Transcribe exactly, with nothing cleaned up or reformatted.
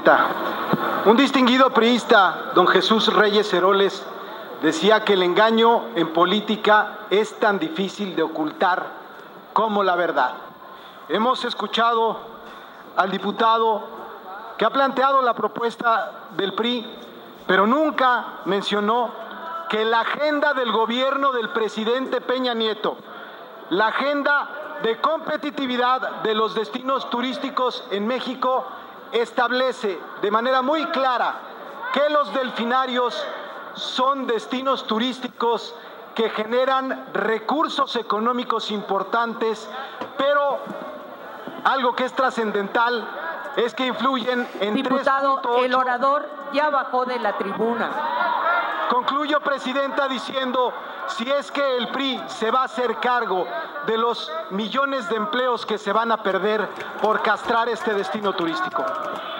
presidenta. Un distinguido priista, don Jesús Reyes Heroles, decía que el engaño en política es tan difícil de ocultar como la verdad. Hemos escuchado al diputado que ha planteado la propuesta del P R I, pero nunca mencionó que la agenda del gobierno del presidente Peña Nieto, la agenda de competitividad de los destinos turísticos en México, establece de manera muy clara que los delfinarios son destinos turísticos que generan recursos económicos importantes, pero algo que es trascendental es que influyen en Diputado, tres punto ocho. El orador ya bajó de la tribuna. Concluyo, presidenta, diciendo, si es que el P R I se va a hacer cargo de los millones de empleos que se van a perder por castrar este destino turístico.